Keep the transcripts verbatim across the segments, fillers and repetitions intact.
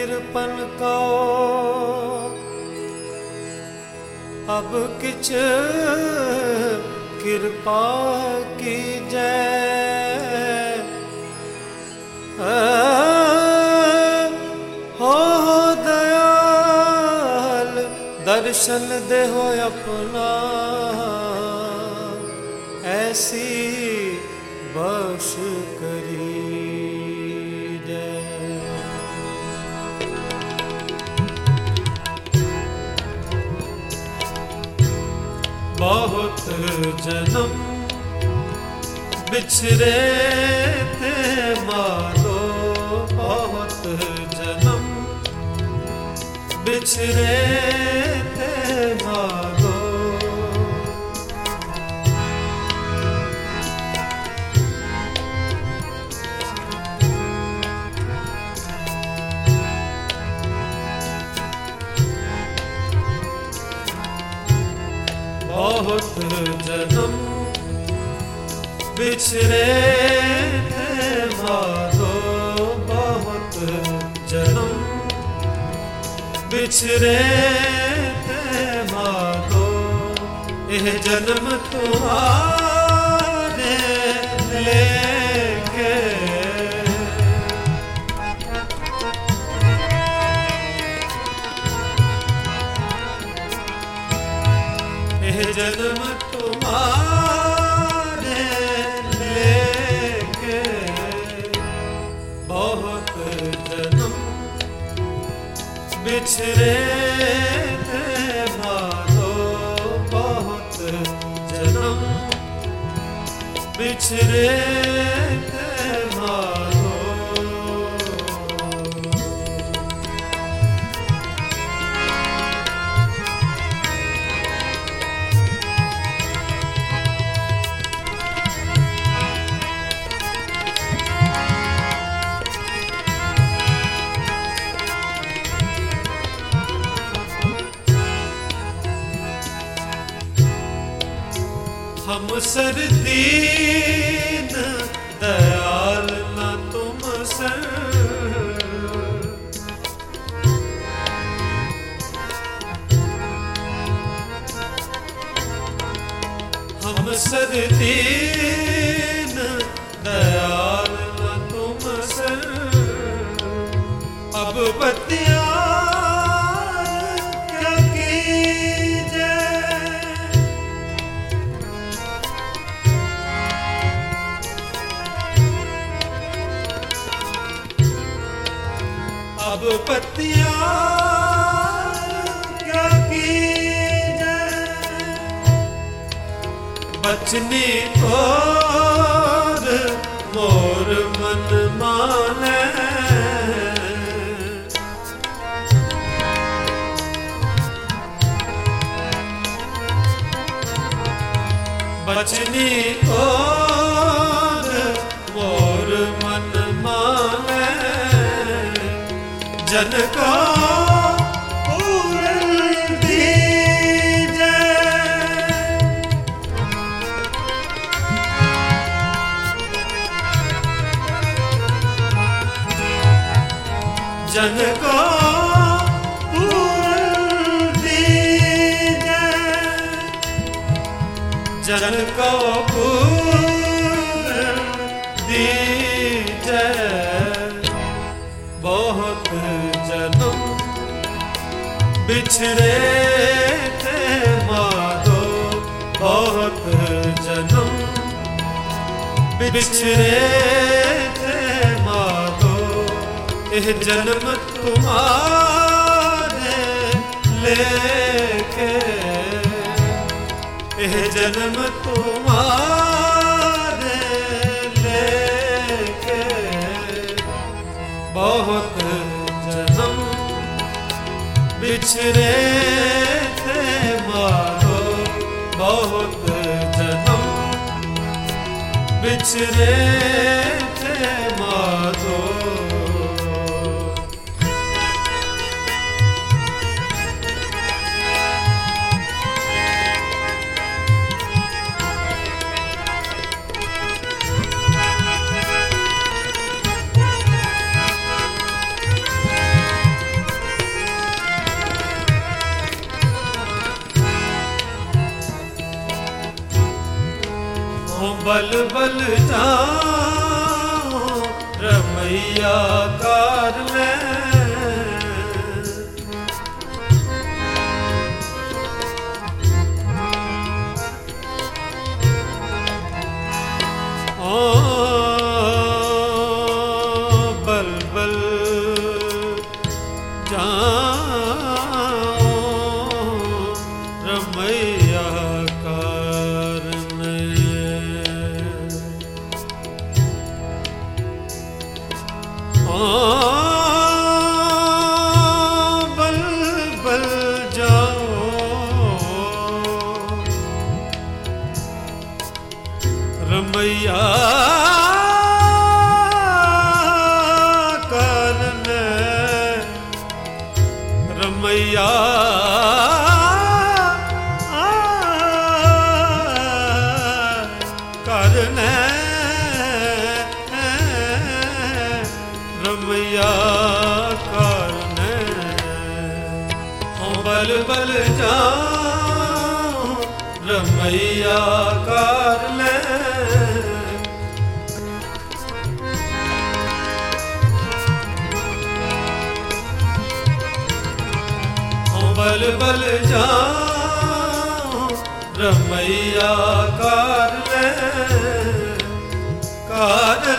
किरपन को अब किछ कृपा की जय हो दयाल दर्शन दे हो अपना ऐसी बख्श करी बहुत जन्म बिछड़े थे मारो बहुत जन्म बिछड़े थे मारो बहुत जन्म बिछड़े थे मारो बहुत जन्म बिछड़े थे मारो यह जन्म तुम्हारे लेके जन्म तुम्हारे लेके बहुत जन्म बिछड़े थे मारो बहुत जन्म बिछड़े थे मारो हम सरदीन दयाल न तुम सर हम सरदीन दयाल न तुम सर अब बतिया अब पतिया क्या कीजे बचनी और मोर मन माने बचनी और मोर मन माने जन को पूरन दीजे जन को पूरन दीजे जन को पूरन दीजे बहुत जन्म बिछड़े थे मारो बहुत जन्म बिछड़े थे मारो यह जन्म तुम्हारे लेके यह जन्म तुम्हारे लेके बहुत जन्म बिछड़े थे मारो बहुत जन्म बिछड़े थे मारो बल बल जाऊं रमैया कार में। ओ बल बल जाऊं रमैया कार ओ बल बल जाओ रमैया करने रमैया करने रमैया करने ओ बल बल जाऊं रमैया करने ओ बल बल जाऊं रमैया करने कारल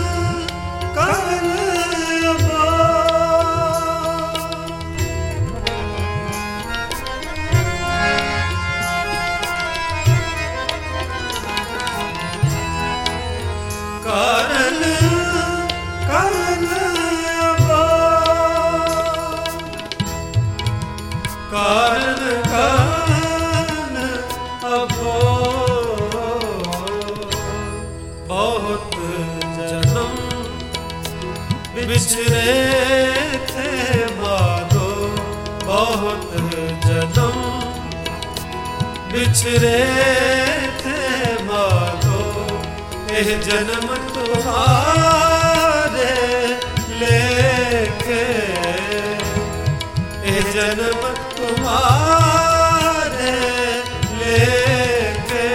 कारण कारण कारण कारण अबो बहुत जन्म बिछड़े थे माधो बहुत जन्म बिछड़े थे माधो एह जन्म तुम्हारे लेके एह जन्म तुम्हारे लेके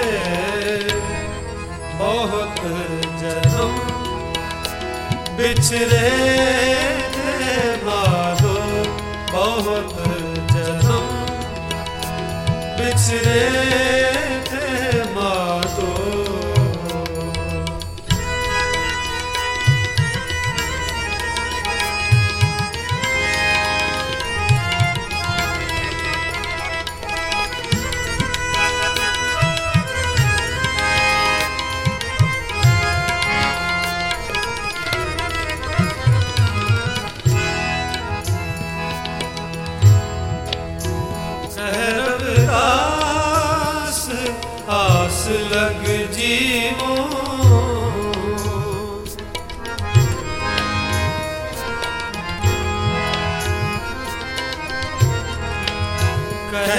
बहुत जन्म बिछड़े थे माधो बहुत जन्म बिछड़े थे माधो आस लग जीवो कह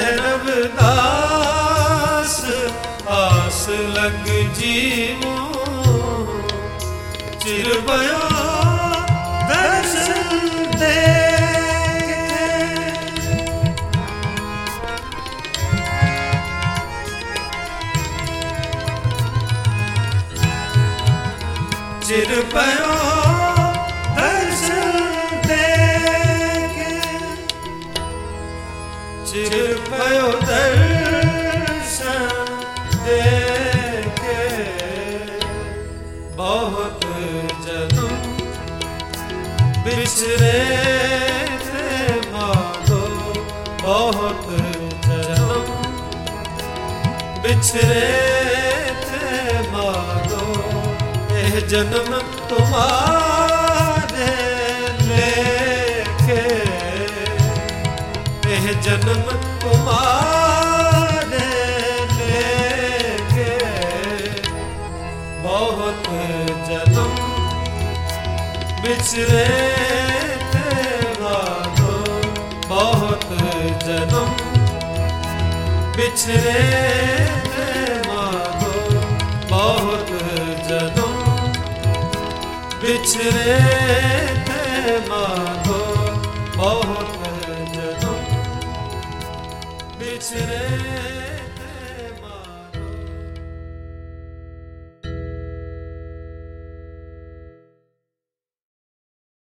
रविदास आस लग जीवो चिर भयो दर्शन दे चिर भयो दर्शन देके चिर भयो दर्शन देके बहुत जन्म बिछड़े थे माधो बहुत जन्म बिछड़े थे माधो जन्म तुम्हारे लेके एह जन्म तुम्हारे लेके बहुत जन्म बिछड़े थे माधो बहुत जन्म बिछड़े थे माधो बहुत जन्म बिछड़े थे माधो बहुत जन्म बिछड़े